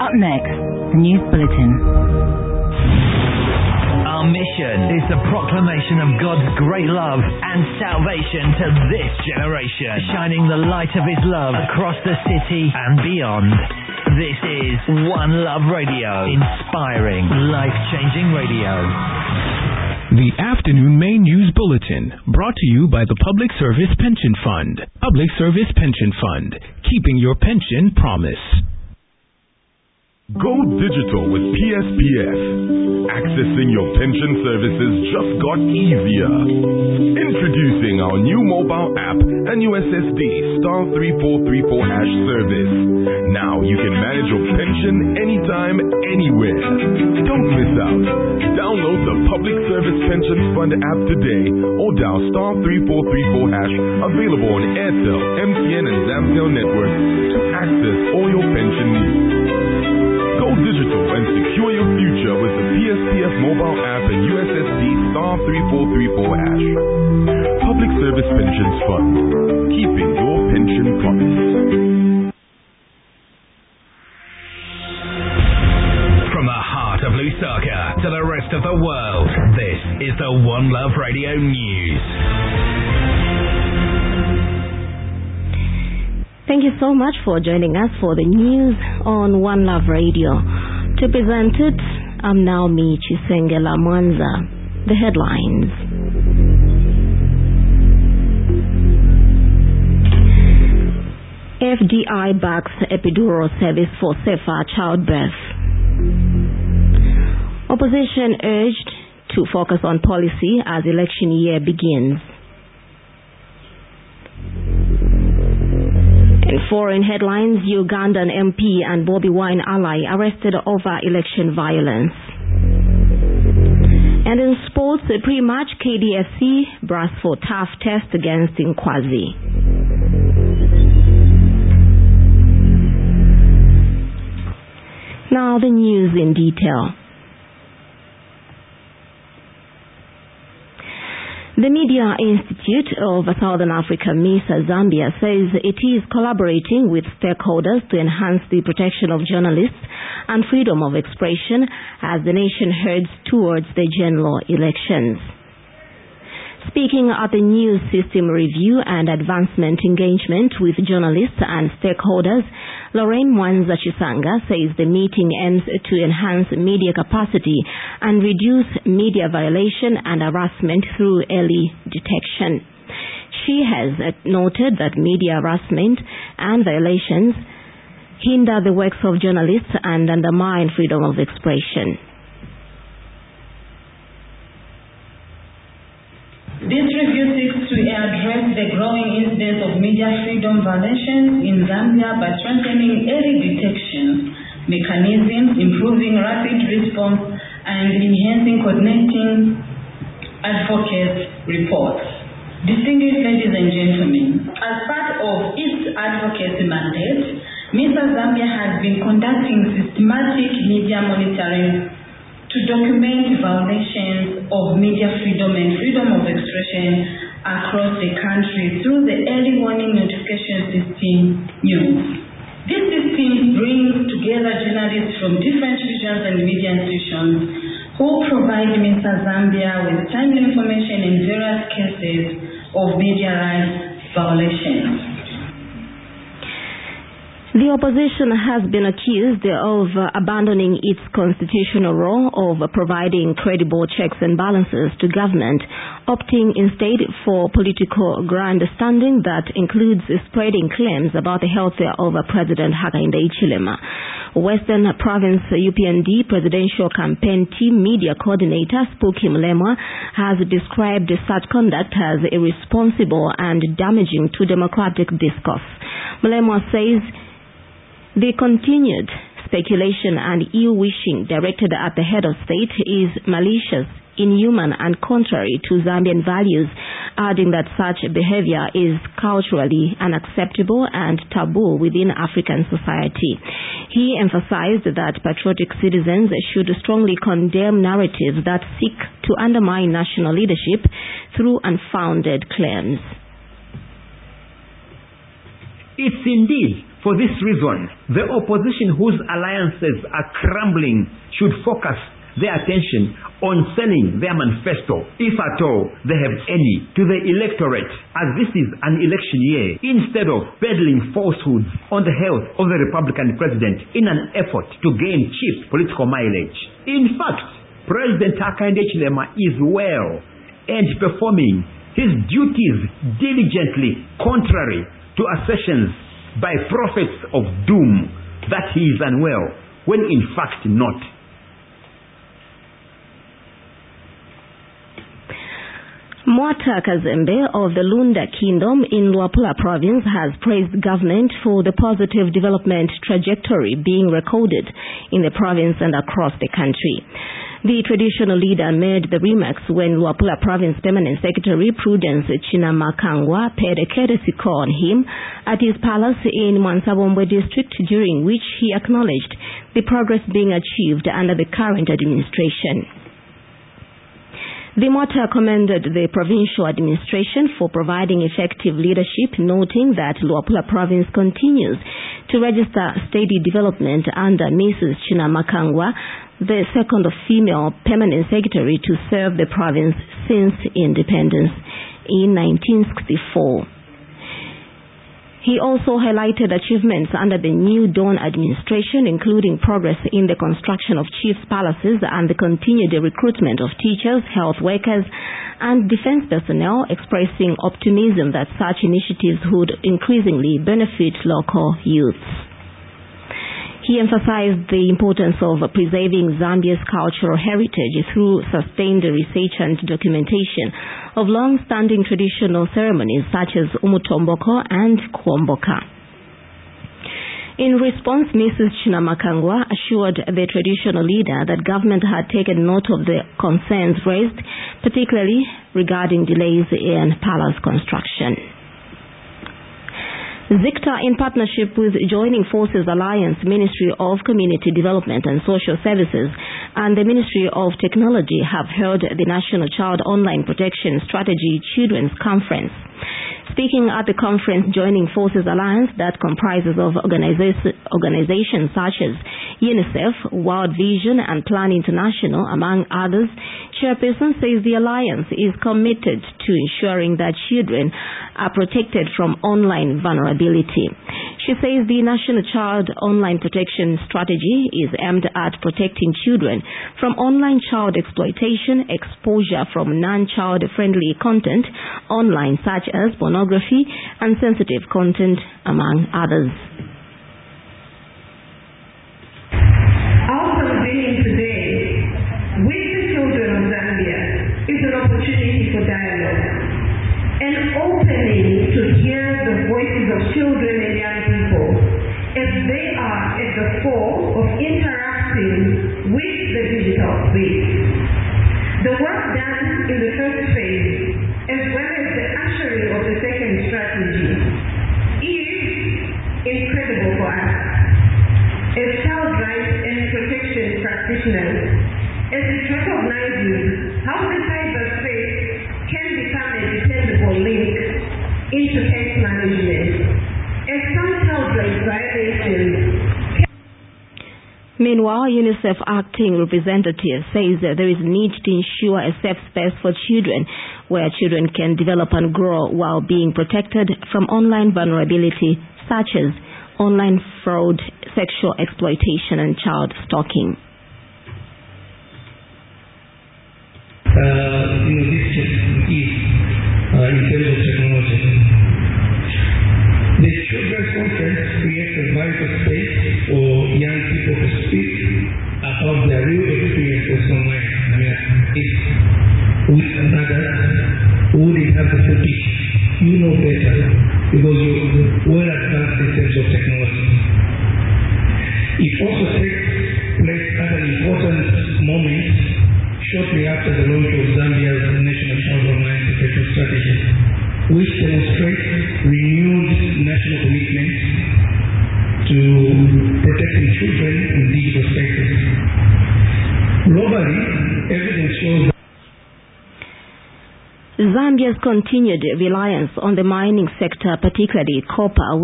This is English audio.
Up next, the News Bulletin. Our mission is the proclamation of God's great love and salvation to this generation, shining the light of His love across the city and beyond. This is One Love Radio, inspiring, life-changing radio. The Afternoon Main News Bulletin, brought to you by the Public Service Pension Fund. Public Service Pension Fund, keeping your pension promise. Go digital with PSPF. Accessing your pension services just got easier. Introducing our new mobile app and USSD *3434# service. Now you can manage your pension anytime, anywhere. Don't miss out. Download the Public Service Pension Fund app today or dial *3434#, available on Airtel, MTN and Zamtel networks to access all your pension needs. Go digital and secure your future with the PSPF mobile app and USSD *3434#. Public Service Pensions Fund, keeping your pension promise. From the heart of Lusaka to the rest of the world, this is the One Love Radio News. Thank you so much for joining us for the news on One Love Radio. To present it, I'm Naomi Chisengela Mwanza. The headlines. FDI backs epidural service for safer childbirth. Opposition urged to focus on policy as election year begins. In foreign headlines, Ugandan MP and Bobi Wine ally arrested over election violence. And in sports, pre-match KDFC brass for tough test against Nkwazi. Now the news in detail. The Media Institute of Southern Africa, MISA Zambia, says it is collaborating with stakeholders to enhance the protection of journalists and freedom of expression as the nation heads towards the general elections. Speaking at the News System Review and Advancement Engagement with journalists and stakeholders, Lorraine Mwanza Chisanga says the meeting aims to enhance media capacity and reduce media violation and harassment through early detection. She has noted that media harassment and violations hinder the works of journalists and undermine freedom of expression. This review seeks to address the growing incidence of media freedom violations in Zambia by strengthening early detection mechanisms, improving rapid response, and enhancing coordinating advocate reports. Distinguished ladies and gentlemen, as part of its advocacy mandate, MISA Zambia has been conducting systematic media monitoring to document violations of media freedom and freedom of expression across the country through the early warning notification system NEWS. This system brings together journalists from different regions and media institutions who provide MISA Zambia with timely information in various cases of media rights violations. The opposition has been accused of abandoning its constitutional role of providing credible checks and balances to government, opting instead for political grandstanding that includes spreading claims about the health of President Hakainde Hichilema. Western Province UPND Presidential Campaign Team Media Coordinator Spooky Mlemwa has described such conduct as irresponsible and damaging to democratic discourse. Mlemwa says the continued speculation and ill-wishing directed at the head of state is malicious, inhuman and contrary to Zambian values, adding that such behavior is culturally unacceptable and taboo within African society. He emphasized that patriotic citizens should strongly condemn narratives that seek to undermine national leadership through unfounded claims. It's indeed For this reason, the opposition whose alliances are crumbling should focus their attention on selling their manifesto, if at all they have any, to the electorate, as this is an election year, instead of peddling falsehoods on the health of the Republican president in an effort to gain cheap political mileage. In fact, President Hakainde Hichilema is well and performing his duties diligently, contrary to assertions by prophets of doom that he is unwell, when in fact not. Mwata Kazembe of the Lunda Kingdom in Luapula province has praised government for the positive development trajectory being recorded in the province and across the country. The traditional leader made the remarks when Luapula Province Permanent Secretary Prudence Chinamakangwa paid a courtesy call on him at his palace in Mwansabombwe district, during which he acknowledged the progress being achieved under the current administration. The Mwata commended the provincial administration for providing effective leadership, noting that Luapula Province continues to register steady development under Mrs. Chinamakangwa, the second female permanent secretary to serve the province since independence in 1964. He also highlighted achievements under the New Dawn administration, including progress in the construction of chiefs' palaces and the continued recruitment of teachers, health workers, and defense personnel, expressing optimism that such initiatives would increasingly benefit local youths. He emphasized the importance of preserving Zambia's cultural heritage through sustained research and documentation of long-standing traditional ceremonies such as Umutomboko and Kuomboka. In response, Mrs. Chinamakangwa assured the traditional leader that government had taken note of the concerns raised, particularly regarding delays in palace construction. ZICTA, in partnership with Joining Forces Alliance, Ministry of Community Development and Social Services, and the Ministry of Technology, have held the National Child Online Protection Strategy Children's Conference. Speaking at the conference, Joining Forces Alliance, that comprises of organizations such as UNICEF, World Vision, and Plan International, among others, Chairperson says the alliance is committed to ensuring that children are protected from online vulnerability. She says the National Child Online Protection Strategy is aimed at protecting children from online child exploitation, exposure from non-child friendly content online such as pornography and sensitive content, among others. Our convening today with the children of Zambia is an opportunity for dialogue and opening to hear the voices of children and young people as they are at the fore of interacting with the digital space. The work done in the first phase, as well as the ushering of the second strategy, is incredible for us as child rights and protection practitioners, as it recognizes how the cyberspace can become a dependable link into case management, as some child rights violations. Meanwhile, UNICEF acting representative says that there is need to ensure a safe space for children where children can develop and grow while being protected from online vulnerability such as online fraud, sexual exploitation, and child stalking. This just is in terms of technology. The Children's Conference creates a vital space for young people to speak about their real experiences online. If with others who didn't have the full picture, you know better because you're well advanced in terms of technology. It also takes place at an important moment shortly after the launch of Zambia's National Child Online Protection Strategy, which demonstrates renewed national commitment to protecting children in digital spaces. Globally, evidence shows that Zambia's continued reliance on the mining sector, particularly copper,